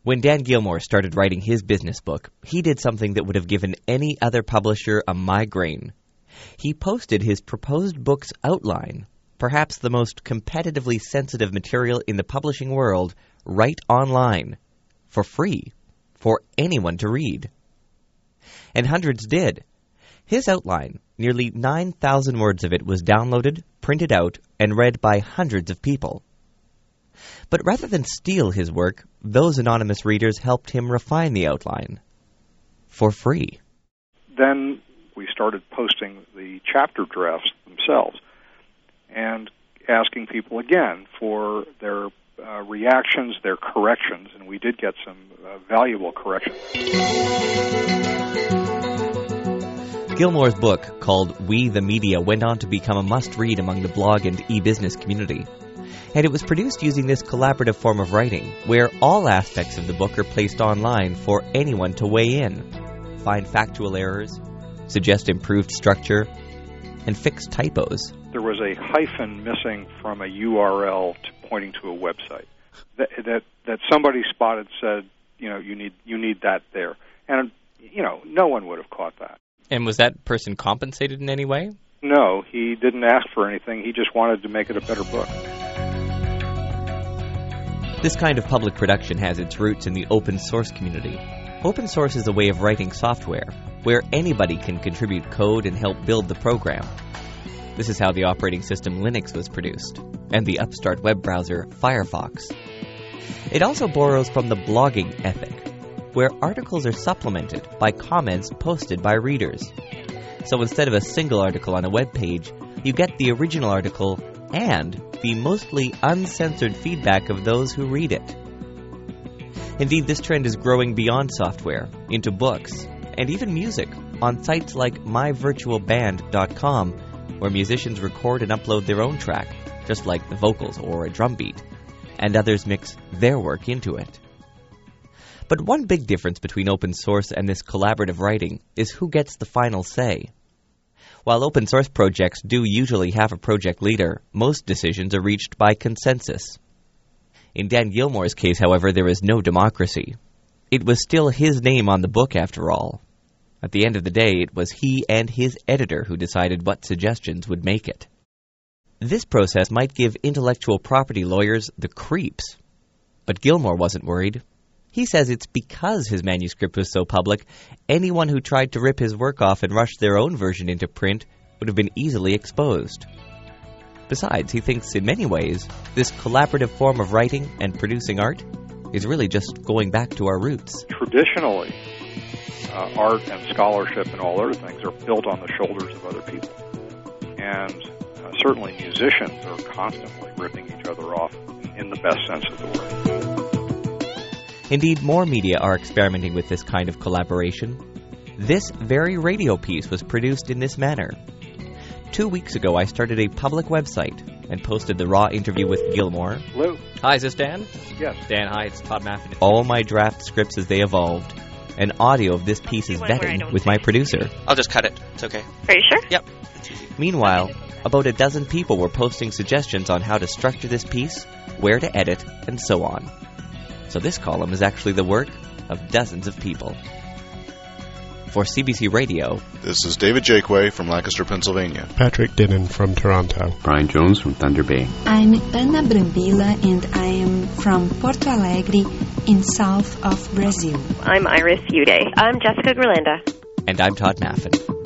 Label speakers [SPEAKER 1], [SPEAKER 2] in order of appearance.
[SPEAKER 1] When Dan Gilmore started writing his business book, he did something that would have given any other publisher a migraine. He posted his proposed book's outline, perhaps the most competitively sensitive material in the publishing world, right online, for free, for anyone to read. And hundreds did. His outline, nearly 9,000 words of it, was downloaded, printed out, and read by hundreds of people. But rather than steal his work, those anonymous readers helped him refine the outline. For free.
[SPEAKER 2] Then we started posting the chapter drafts themselves and asking people again for their reactions, their corrections, and we did get some valuable corrections.
[SPEAKER 1] Gilmore's book, called We the Media, went on to become a must-read among the blog and e-business community. And it was produced using this collaborative form of writing, where all aspects of the book are placed online for anyone to weigh in, find factual errors, suggest improved structure, and fix typos.
[SPEAKER 2] There was a hyphen missing from a URL pointing to a website that somebody spotted, said, you need that there. And, no one would have caught that.
[SPEAKER 1] And was that person compensated in any way?
[SPEAKER 2] No, he didn't ask for anything. He just wanted to make it a better book.
[SPEAKER 1] This kind of public production has its roots in the open source community. Open source is a way of writing software, where anybody can contribute code and help build the program. This is how the operating system Linux was produced, and the upstart web browser Firefox. It also borrows from the blogging ethic, where articles are supplemented by comments posted by readers. So instead of a single article on a web page, you get the original article and the mostly uncensored feedback of those who read it. Indeed, this trend is growing beyond software, into books, and even music, on sites like myvirtualband.com, where musicians record and upload their own track, just like the vocals or a drum beat, and others mix their work into it. But one big difference between open source and this collaborative writing is who gets the final say. While open source projects do usually have a project leader, most decisions are reached by consensus. In Dan Gilmore's case, however, there is no democracy. It was still his name on the book, after all. At the end of the day, it was he and his editor who decided what suggestions would make it. This process might give intellectual property lawyers the creeps. But Gilmore wasn't worried. He says it's because his manuscript was so public, anyone who tried to rip his work off and rush their own version into print would have been easily exposed. Besides, he thinks in many ways, this collaborative form of writing and producing art is really just going back to our roots.
[SPEAKER 2] Traditionally, art and scholarship and all other things are built on the shoulders of other people. And certainly musicians are constantly ripping each other off in the best sense of the word.
[SPEAKER 1] Indeed, more media are experimenting with this kind of collaboration. This very radio piece was produced in this manner. 2 weeks ago, I started a public website and posted the raw interview with Gilmore.
[SPEAKER 2] Hello.
[SPEAKER 1] Hi, is this Dan?
[SPEAKER 2] Yes.
[SPEAKER 1] Dan, hi, it's Todd Maffin. All my draft scripts as they evolved, and audio of this piece's vetting with my producer.
[SPEAKER 3] I'll just cut it. It's okay.
[SPEAKER 4] Are you sure?
[SPEAKER 3] Yep.
[SPEAKER 1] Meanwhile, about a dozen people were posting suggestions on how to structure this piece, where to edit, and so on. So this column is actually the work of dozens of people. For CBC Radio,
[SPEAKER 5] this is David Jakeway from Lancaster, Pennsylvania.
[SPEAKER 6] Patrick Dinnan from Toronto.
[SPEAKER 7] Brian Jones from Thunder Bay.
[SPEAKER 8] I'm Ana Brambila and I am from Porto Alegre in south of Brazil.
[SPEAKER 4] I'm Iris Uday. I'm Jessica Grelanda.
[SPEAKER 1] And I'm Todd Maffin.